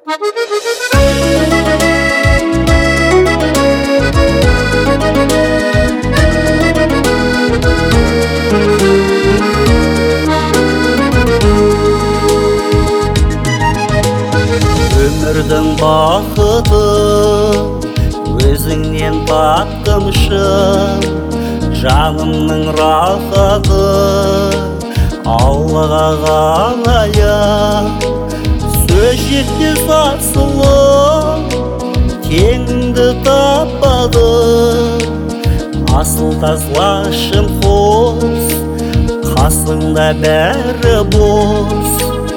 Өмірдің бақыты өзіңнен таптым шын, жанымның рахаты Аллаға ғанаян. Сөз жетпес асылым теңіңді таппады, асыл тазлашым қос, қасыңда бәрі бос.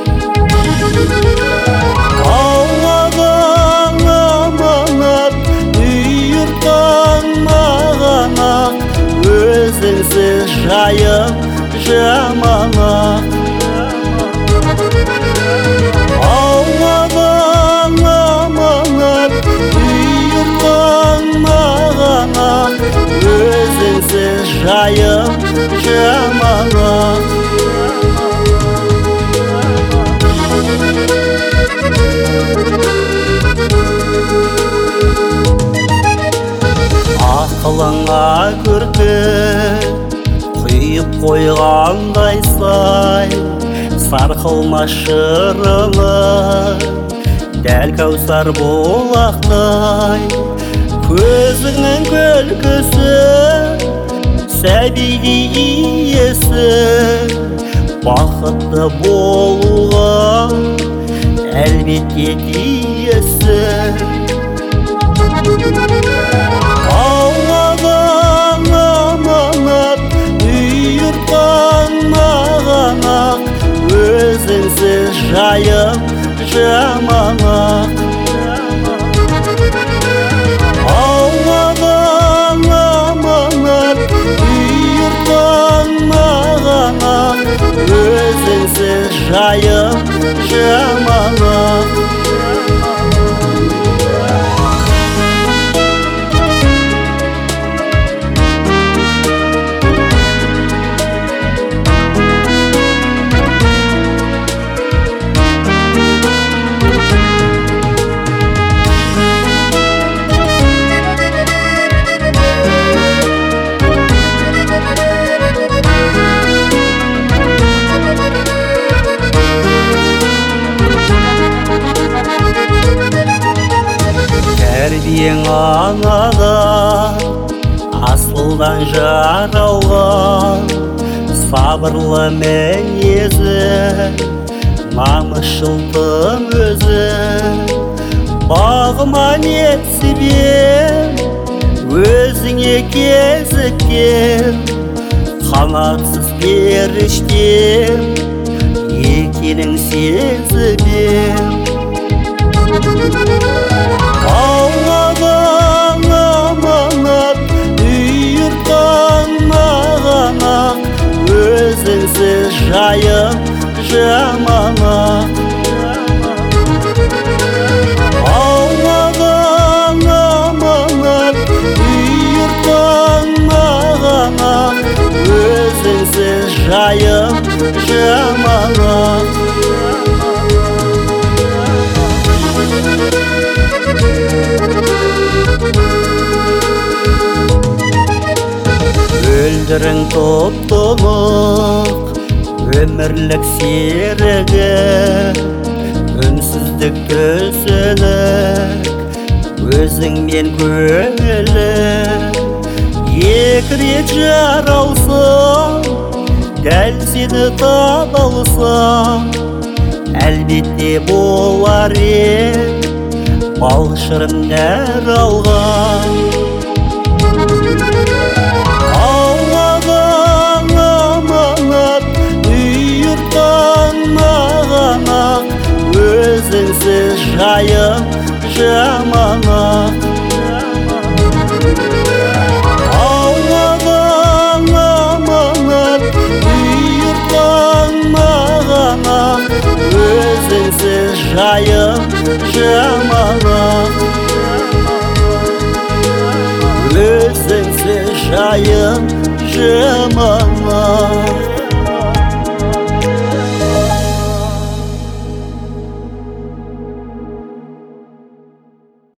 Алладан аманат бұйыртқан маған ақ, өзіңсіз жайым жаман-ақ. Алладан аманат бұйыртқан маған ақ, өзіңсіз жайым жаман-ақ. Ақылыңа күрпік құйып қойғандай сай, сарқылма шырыны дәл кәусар бұлақтай. Көзіңнің күлкісі сәбидей иесі, бақытты болуға әлбетте тиесі. Алладан аманат бұйыртқан маған ақ, өзіңсіз жайым жаман-ақ. Алладан аманат бұйыртқан маған ақ, өзіңсіз жайым жаман-ақ. Тәрбиең анадан асылдан жаралған, сабырлы мінезі намысшылдың өзі. Бағыма несібем өзіңе кезіккен, қанатсыз періштем екенің сезібем. Алладан аманат бұйыртқан маған ақ, өзіңсіз жайым жаман-ақ. Алладан аманат бұйыртқан маған ақ, өзіңсіз жайым жаман-ақ. Мөлдірің топ-толық өмірлік серігі, үнсіздік түсінік өзіңмен көңілі. Екі рет жаралсам, дәл сені таба алсам, әлбетте болар ед бал шырын нәр алған. Алладан аманат бұйыртқан маған ақ, өзіңсіз жайым жаман-ақ. Алладан аманат бұйыртқан маған ақ, өзіңсіз жайым жаман-ақ.